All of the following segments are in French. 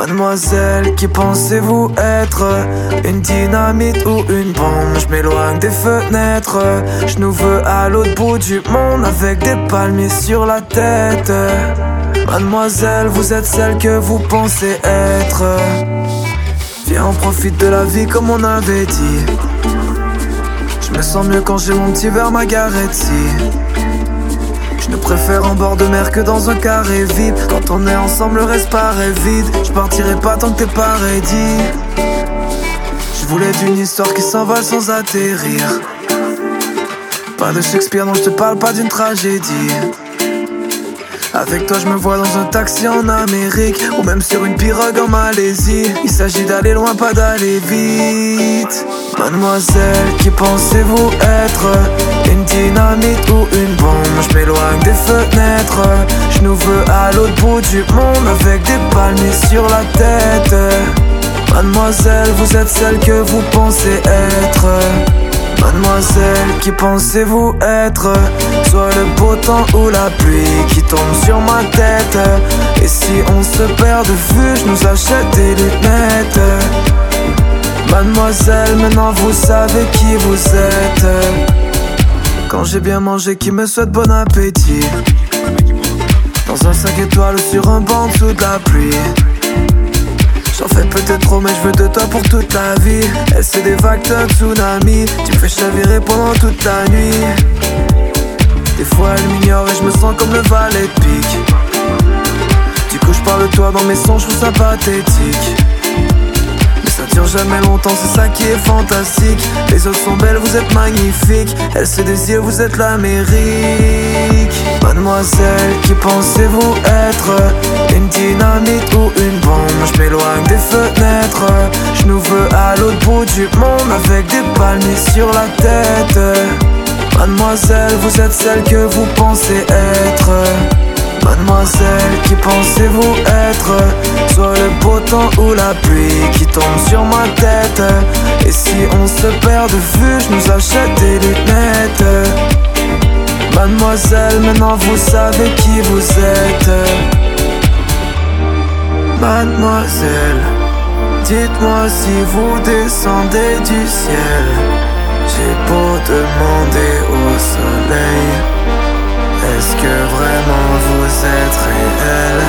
Mademoiselle, qui pensez-vous être? Une dynamite ou une bombe? Je m'éloigne des fenêtres, je nous veux à l'autre bout du monde avec des palmiers sur la tête. Mademoiselle, vous êtes celle que vous pensez être. Viens, on profite de la vie comme on avait dit. Je me sens mieux quand j'ai mon petit verre Margaretti. Je ne préfère en bord de mer que dans un carré vide. Quand on est ensemble, le reste paraît vide. Je partirai pas tant que t'es pas ready. Je voulais d'une histoire qui s'envole sans atterrir. Pas de Shakespeare, non je te parle pas d'une tragédie. Avec toi je me vois dans un taxi en Amérique, ou même sur une pirogue en Malaisie. Il s'agit d'aller loin, pas d'aller vite. Mademoiselle, qui pensez-vous être? Une dynamite ou une bombe? Je m'éloigne des fenêtres, je nous veux à l'autre bout du monde avec des palmiers sur la tête. Mademoiselle, vous êtes celle que vous pensez être. Mademoiselle, qui pensez-vous être? Soit le beau temps ou la pluie qui tombe sur ma tête. Et si on se perd de vue, je nous achète des lunettes. Mademoiselle, maintenant vous savez qui vous êtes. Quand j'ai bien mangé, qui me souhaite bon appétit. Dans un 5 étoiles ou sur un banc sous de la pluie. J'en fais peut-être trop mais je veux de toi pour toute la vie. Elle c'est des vagues de tsunami. Tu me fais chavirer pendant toute la nuit. Des fois elle m'ignore et je me sens comme le valet de pique. Du coup je parle de toi dans mes sons, je trouve ça pathétique. Mais ça dure jamais longtemps, c'est ça qui est fantastique. Les autres sont belles, vous êtes magnifiques. Elle se désire, vous êtes l'Amérique. Mademoiselle, qui pensez-vous être? Une dynamite ou une bombe? Je m'éloigne des fenêtres, je nous veux à l'autre bout du monde avec des palmiers sur la tête. Mademoiselle, vous êtes celle que vous pensez être. Mademoiselle, qui pensez-vous être? Soit le beau temps ou la pluie qui tombe sur ma tête. Et si on se perd de vue, je nous achète des lunettes. Mademoiselle, maintenant vous savez qui vous êtes. Mademoiselle, dites-moi si vous descendez du ciel. J'ai beau demander au soleil, est-ce que vraiment vous êtes réel?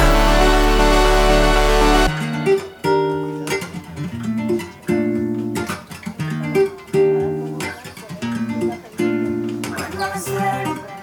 Mademoiselle.